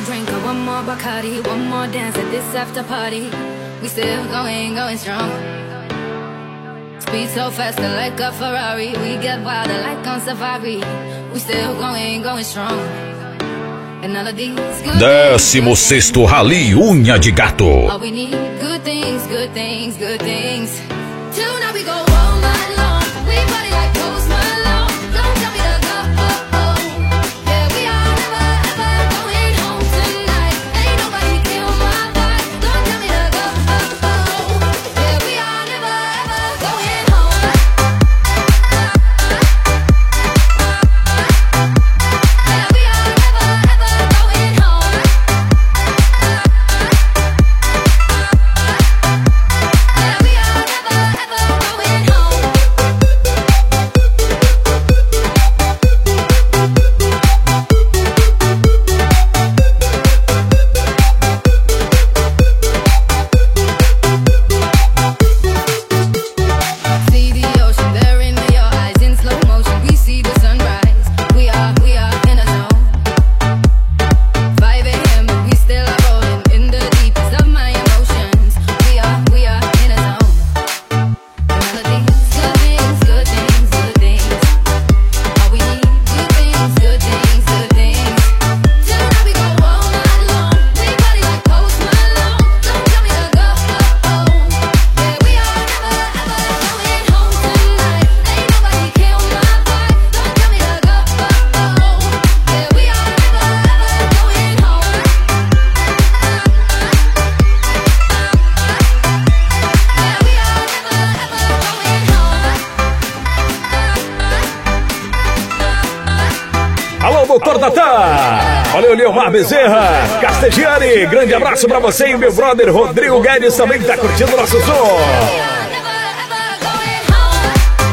drink or one more Bacardi, one more dance at this after party. We still going strong. Speed so faster like a Ferrari. We get wilder like on safari. We still going strong. And all of these good 16º Rally Unha de Gato. all we need, good things, good things, good things. Tonight we go all night long. We party like Post Malone. Don't tell me to go. Yeah, we are never ever going home tonight. Ain't nobody kill my vibe. Don't tell me to go. Yeah, we are never ever going home. Yeah, we are never ever going home. Yeah, we are never ever going home. See the ocean there in your eyes in slow motion. We see the sunrise. We are in a zone. 5 a.m. but we still are rolling in the deepest of my emotions. We are in a zone. And all of these good things, good things, good things. All we need, good things, good things, good things. Tonight we go all night long. We party like Post Malone. Don't tell me to go. Yeah, we are never ever going home tonight. Ain't nobody kill my vibe. Don't tell me to go. Yeah, we are never ever going home. Yeah, we are never ever going home. Alô, doutor Natan! Olha o Leomar Bezerra, Castegiani, grande abraço pra você e o meu brother Rodrigo Guedes também tá curtindo o nosso som. Never ever going home.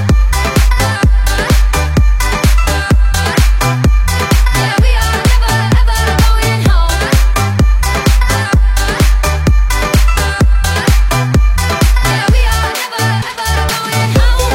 Yeah, we are never ever going home. Yeah, we are never ever going home.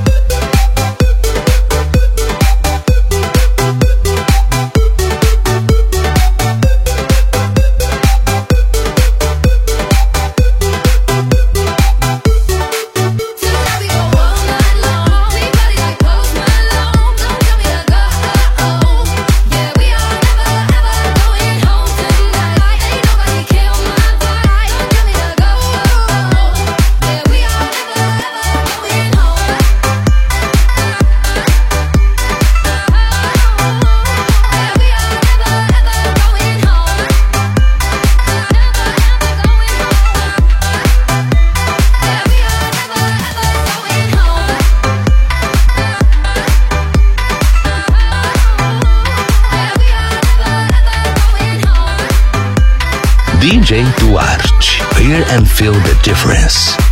Tonight we go all night long. We party like Post Malone. Don't tell me to go. Yeah, we are never ever going home tonight. Ain't nobody kill my vibe. Don't tell me to go. Yeah, we are never ever going home. Yeah, we are never ever going home. Yeah, we are never ever going home. Yeah, we are never ever going home. DJ Duarte. Hear and feel the difference.